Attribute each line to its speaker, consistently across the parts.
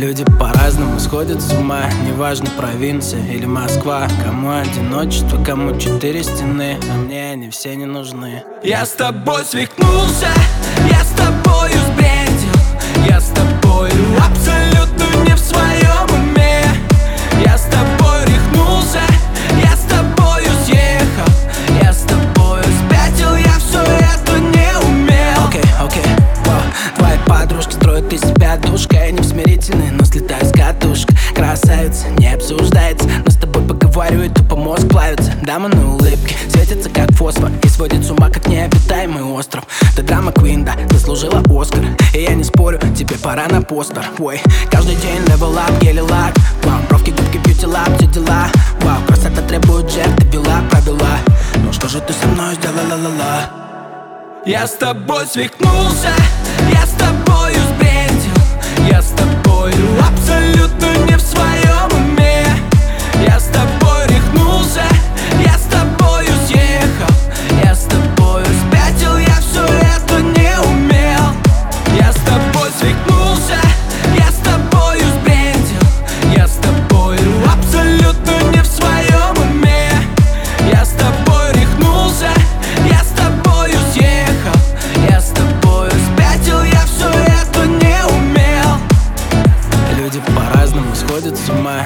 Speaker 1: Люди по-разному сходят с ума. Неважно, провинция или Москва. Кому одиночество, кому 4 стены, а мне они все не нужны.
Speaker 2: Я с тобой свихнулся, я с тобою сбрендил, я с тобою абсолютно не в своем уме. Я с тобой рехнулся, я с тобою съехал, я с тобою спятил, я все это не умел.
Speaker 1: Окей, твои подружки строят из себя душка. Я не всмирительный, но слетаю с катушек. Красавица, не обсуждается, но с тобой поговорю и тупо мозг плавится. Дама на улыбке светится как фосфор и сводит с ума как необитаемый остров. Ты драма Квин, да, заслужила Оскар. И я не спорю, тебе пора на постер. Ой, каждый день level up, гели лак. Вау, бровки, губки, бьюти лаб, все дела. Вау, красота требует жертв, ты вела, провела. Ну что же ты со мной сделала, ла-ла?
Speaker 2: Я с тобой свихнулся, я с тобою сбрендил, я с тобою абсолютно не в своем уме. Я с тобой рехнулся, я с тобою съехал, я с тобою спятил, я все это не умел. Я с тобой свихнулся, я с тобою сбрендил, я с тобою абсолютно не в своем уме. Я с тобой рехнулся, я с тобою съехал, я с тобою спятил, я все это не умел.
Speaker 1: Люди по-разному сходят с ума.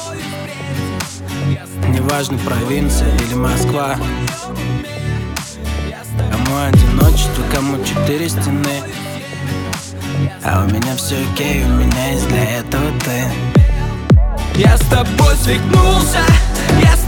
Speaker 1: Неважно, провинция или Москва. Кому одиночество, кому 4 стены, а у меня все окей, у меня есть для этого ты.
Speaker 2: Я с тобой свихнулся, я с